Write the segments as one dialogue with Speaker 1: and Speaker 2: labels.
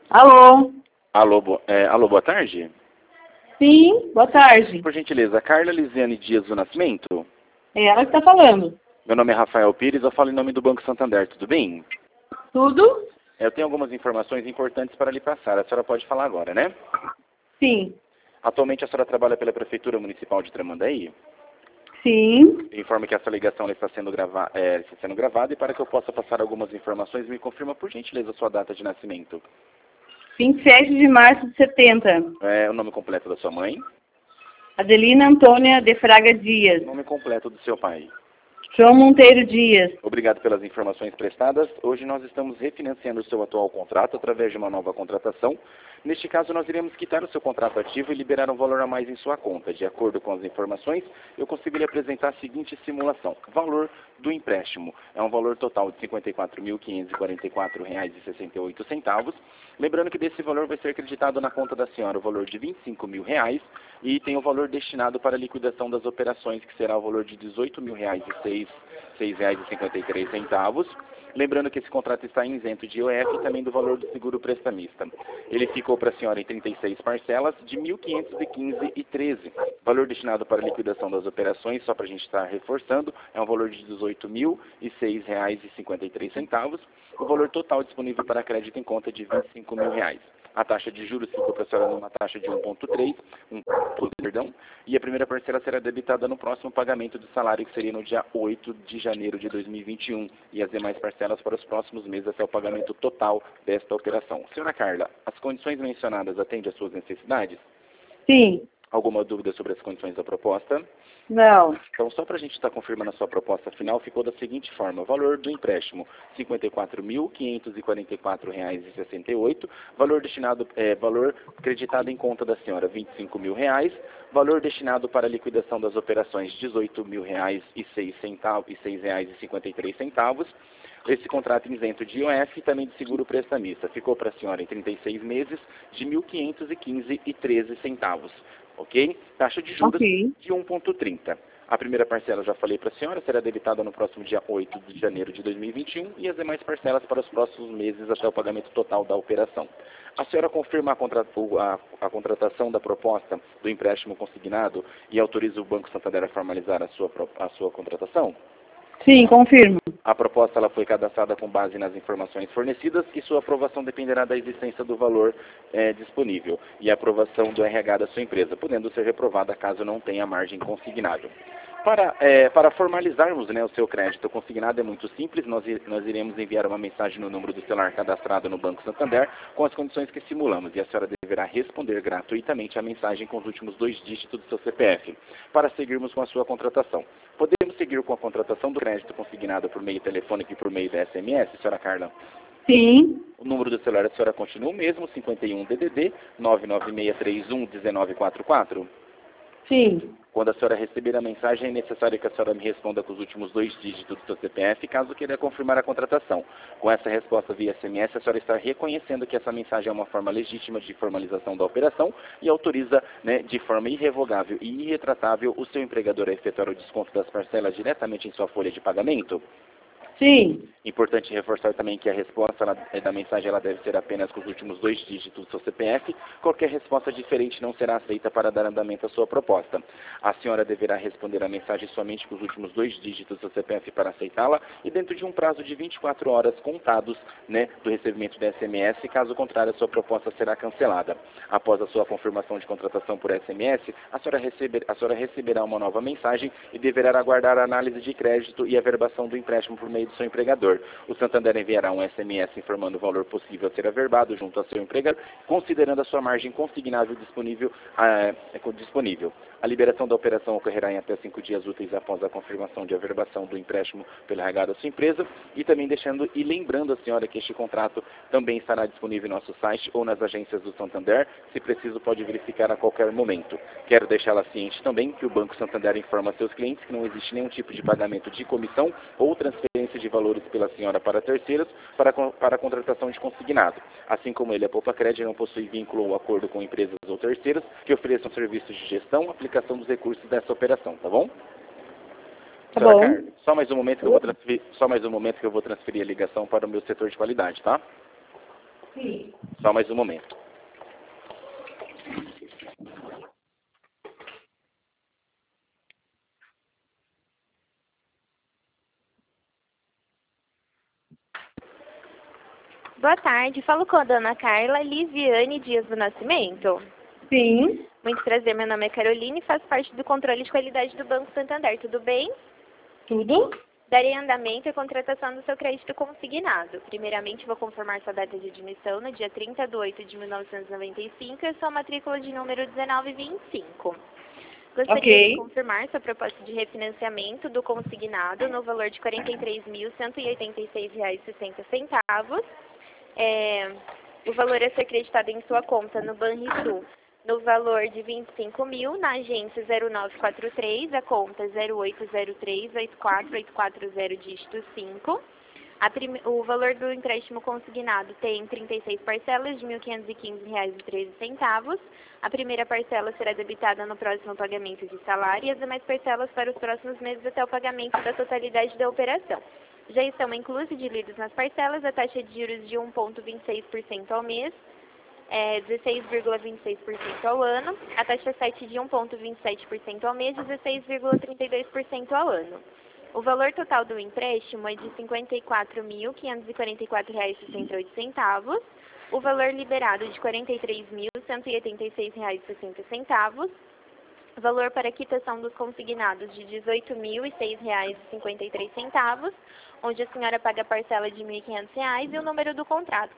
Speaker 1: Alô?
Speaker 2: Alô, boa tarde.
Speaker 1: Sim, boa tarde.
Speaker 2: Por gentileza, Carla Lisiane Dias do Nascimento.
Speaker 1: É ela que está falando.
Speaker 2: Meu nome é Rafael Pires, eu falo em nome do Banco Santander, tudo bem?
Speaker 1: Tudo?
Speaker 2: Eu tenho algumas informações importantes para lhe passar. A senhora pode falar agora, né?
Speaker 1: Sim.
Speaker 2: Atualmente a senhora trabalha pela Prefeitura Municipal de Tramandaí.
Speaker 1: Sim.
Speaker 2: Eu informo que essa ligação está sendo gravada e para que eu possa passar algumas informações, me confirma por gentileza a sua data de nascimento.
Speaker 1: 27 de março de 70.
Speaker 2: O nome completo da sua mãe.
Speaker 1: Adelina Antônia de Fraga Dias.
Speaker 2: O nome completo do seu pai.
Speaker 1: João Monteiro Dias.
Speaker 2: Obrigado pelas informações prestadas. Hoje nós estamos refinanciando o seu atual contrato através de uma nova contratação. Neste caso, nós iremos quitar o seu contrato ativo e liberar um valor a mais em sua conta. De acordo com as informações, eu consigo lhe apresentar a seguinte simulação. Valor do empréstimo é um valor total de R$ 54.544,68. Lembrando que desse valor vai ser acreditado na conta da senhora o valor de R$ 25.000 e tem o valor destinado para a liquidação das operações, que será o valor de R$ 18.006,53. Lembrando que esse contrato está isento de IOF e também do valor do seguro prestamista. Ele ficou para a senhora em 36 parcelas de R$ 1.515,13. Valor destinado para a liquidação das operações, só para a gente estar reforçando, é um valor de R$ 18.006,53. O valor total disponível para crédito em conta de R$ 25.000. A taxa de juros ficou para a senhora numa taxa de 1,3, e a primeira parcela será debitada no próximo pagamento do salário, que seria no dia 8 de janeiro de 2021, e as demais parcelas para os próximos meses até o pagamento total desta operação. Senhora Carla, as condições mencionadas atendem às suas necessidades?
Speaker 1: Sim.
Speaker 2: Alguma dúvida sobre as condições da proposta?
Speaker 1: Não.
Speaker 2: Então, só para a gente estar confirmando a sua proposta final, ficou da seguinte forma. Valor do empréstimo, R$ 54.544,68. Valor creditado em conta da senhora, R$ 25.000. Valor destinado para a liquidação das operações, R$ 18.006,53. Esse contrato isento de IOF e também de seguro prestamista. Ficou para a senhora em 36 meses de R$ 1.515,13. Ok? Taxa de juros de 1,30. A primeira parcela, já falei para a senhora, será debitada no próximo dia 8 de janeiro de 2021 e as demais parcelas para os próximos meses até o pagamento total da operação. A senhora confirma a contratação da proposta do empréstimo consignado e autoriza o Banco Santander a formalizar a sua contratação?
Speaker 1: Sim, confirmo.
Speaker 2: A proposta ela foi cadastrada com base nas informações fornecidas e sua aprovação dependerá da existência do valor disponível e a aprovação do RH da sua empresa, podendo ser reprovada caso não tenha margem consignado. Para formalizarmos, o seu crédito consignado é muito simples, nós iremos enviar uma mensagem no número do celular cadastrado no Banco Santander com as condições que simulamos e a senhora deverá responder gratuitamente a mensagem com os últimos 2 dígitos do seu CPF para seguirmos com a sua contratação. Podemos seguir com a contratação do crédito consignado por meio telefônico e por meio da SMS, senhora Carla?
Speaker 1: Sim.
Speaker 2: O número do celular da senhora continua o mesmo, 51 DDD 99631 1944?
Speaker 1: Sim.
Speaker 2: Quando a senhora receber a mensagem, é necessário que a senhora me responda com os últimos 2 dígitos do seu CPF, caso queira confirmar a contratação. Com essa resposta via SMS, a senhora está reconhecendo que essa mensagem é uma forma legítima de formalização da operação e autoriza, de forma irrevogável e irretratável o seu empregador a efetuar o desconto das parcelas diretamente em sua folha de pagamento?
Speaker 1: Sim.
Speaker 2: Importante reforçar também que a resposta da mensagem ela deve ser apenas com os últimos 2 dígitos do seu CPF. Qualquer resposta diferente não será aceita para dar andamento à sua proposta. A senhora deverá responder a mensagem somente com os últimos 2 dígitos do seu CPF para aceitá-la e dentro de um prazo de 24 horas contados, do recebimento da SMS. Caso contrário, a sua proposta será cancelada. Após a sua confirmação de contratação por SMS, a senhora receberá uma nova mensagem e deverá aguardar a análise de crédito e a verbação do empréstimo por meio do seu empregador. O Santander enviará um SMS informando o valor possível a ser averbado junto ao seu empregador, considerando a sua margem consignável disponível. A liberação da operação ocorrerá em até 5 dias úteis após a confirmação de averbação do empréstimo pelo RH da sua empresa e também lembrando a senhora que este contrato também estará disponível em nosso site ou nas agências do Santander. Se preciso, pode verificar a qualquer momento. Quero deixá-la ciente também que o Banco Santander informa a seus clientes que não existe nenhum tipo de pagamento de comissão ou transferência de valores pela senhora para terceiros para a contratação de consignado. Assim como ele, a Poupa-Cred não possui vínculo ou acordo com empresas ou terceiros que ofereçam serviços de gestão, aplicação dos recursos dessa operação, tá bom?
Speaker 1: Tá bom.
Speaker 2: Carla, só mais um momento que eu vou transferir a ligação para o meu setor de qualidade, tá?
Speaker 1: Sim.
Speaker 2: Só mais um momento.
Speaker 3: Boa tarde, falo com a dona Carla Lisiane Dias do Nascimento.
Speaker 1: Sim.
Speaker 3: Muito prazer, meu nome é Carolina e faço parte do controle de qualidade do Banco Santander, tudo bem?
Speaker 1: Tudo?
Speaker 3: Darei andamento à contratação do seu crédito consignado. Primeiramente, vou confirmar sua data de admissão no dia 30/8/1995 e sua matrícula de número 1925. Gostaria de confirmar sua proposta de refinanciamento do consignado no valor de R$ 43.186,60. O valor a ser acreditado em sua conta no Banrisul no valor de R$ 25.000, na agência 0943, a conta 0803-84840, dígito 5. O valor do empréstimo consignado tem 36 parcelas de R$ 1.515,13. A primeira parcela será debitada no próximo pagamento de salário e as demais parcelas para os próximos meses até o pagamento da totalidade da operação. Já estão inclusos e diluídos nas parcelas a taxa de juros de 1,26% ao mês, 16,26% ao ano, a taxa 7 de 1,27% ao mês e 16,32% ao ano. O valor total do empréstimo é de R$ 54.544,68, o valor liberado de R$ 43.186,60, o valor para quitação dos consignados de R$ 18.006,53, onde a senhora paga a parcela de R$ 1.500 e o número do contrato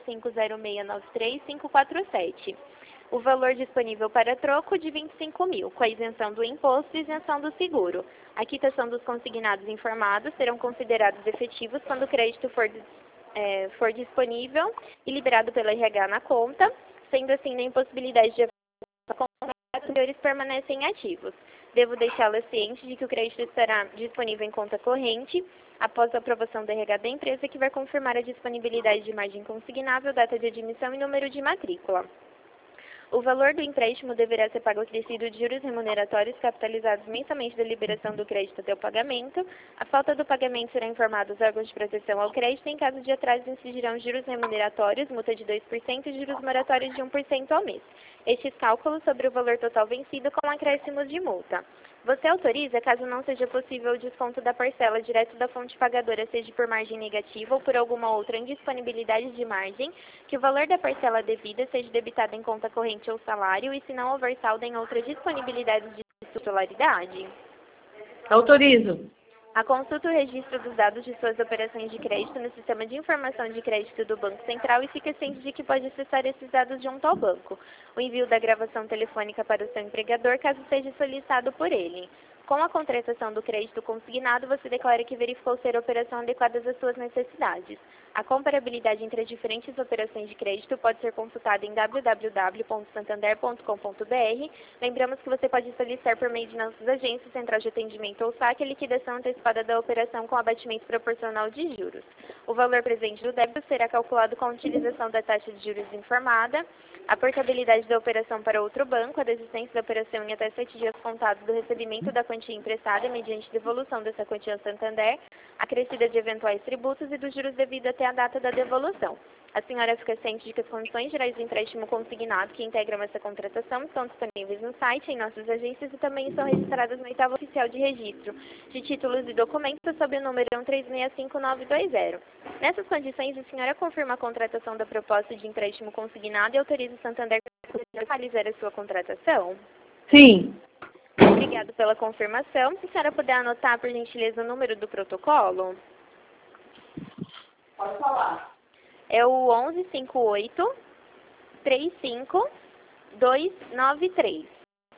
Speaker 3: 450693547. O valor disponível para troco de R$ 25.000, com a isenção do imposto e isenção do seguro. A quitação dos consignados informados serão considerados efetivos quando o crédito for disponível e liberado pela RH na conta, sendo assim na impossibilidade de os senhores permanecem ativos. Devo deixá-la ciente de que o crédito estará disponível em conta corrente após a aprovação da RH da empresa, que vai confirmar a disponibilidade de margem consignável, data de admissão e número de matrícula. O valor do empréstimo deverá ser pago acrescido de juros remuneratórios capitalizados mensalmente da liberação do crédito até o pagamento. A falta do pagamento será informado aos órgãos de proteção ao crédito. Em caso de atraso, incidirão juros remuneratórios, multa de 2% e juros moratórios de 1% ao mês. Estes cálculos sobre o valor total vencido com acréscimos de multa. Você autoriza, caso não seja possível o desconto da parcela direto da fonte pagadora, seja por margem negativa ou por alguma outra indisponibilidade de margem, que o valor da parcela devida seja debitado em conta corrente ou salário e se não houver saldo em outra disponibilidade de titularidade?
Speaker 1: Autorizo.
Speaker 3: A consulta o registro dos dados de suas operações de crédito no Sistema de Informação de Crédito do Banco Central e fica ciente de que pode acessar esses dados junto ao banco. O envio da gravação telefônica para o seu empregador, caso seja solicitado por ele. Com a contratação do crédito consignado, você declara que verificou ser a operação adequada às suas necessidades. A comparabilidade entre as diferentes operações de crédito pode ser consultada em www.santander.com.br. Lembramos que você pode solicitar por meio de nossas agências, central de atendimento ou saque, a liquidação antecipada da operação com abatimento proporcional de juros. O valor presente do débito será calculado com a utilização da taxa de juros informada, a portabilidade da operação para outro banco, a desistência da operação em até 7 dias contados do recebimento da quantia emprestada mediante devolução dessa quantia ao Santander, acrescida de eventuais tributos e dos juros devidos até a data da devolução. A senhora fica ciente de que as condições gerais do empréstimo consignado que integram essa contratação estão disponíveis no site, em nossas agências e também estão registradas no oitavo oficial de registro de títulos e documentos sob o número 1365920. Nessas condições, a senhora confirma a contratação da proposta de empréstimo consignado e autoriza o Santander a realizar a sua contratação?
Speaker 1: Sim.
Speaker 3: Obrigado pela confirmação. Se a senhora puder anotar, por gentileza, o número do protocolo?
Speaker 1: Pode falar.
Speaker 3: É o 1158-35293.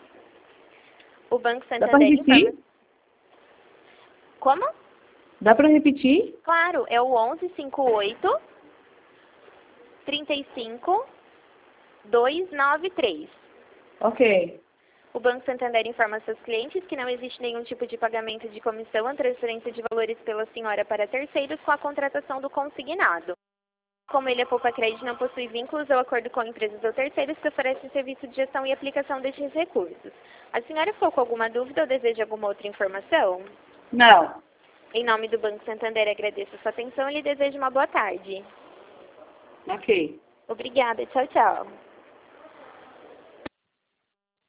Speaker 3: O Banco
Speaker 1: Dá para
Speaker 3: Santander
Speaker 1: repetir?
Speaker 3: informa... Como?
Speaker 1: Dá para repetir?
Speaker 3: Claro, é o 1158-35293.
Speaker 1: Ok.
Speaker 3: O Banco Santander informa seus clientes que não existe nenhum tipo de pagamento de comissão ou transferência de valores pela senhora para terceiros com a contratação do consignado. Como ele é poupa crédito, não possui vínculos ou acordo com empresas ou terceiros que oferecem serviço de gestão e aplicação destes recursos. A senhora ficou com alguma dúvida ou deseja alguma outra informação?
Speaker 1: Não.
Speaker 3: Em nome do Banco Santander, agradeço a sua atenção e lhe desejo uma boa tarde.
Speaker 1: Ok.
Speaker 3: Obrigada, tchau, tchau.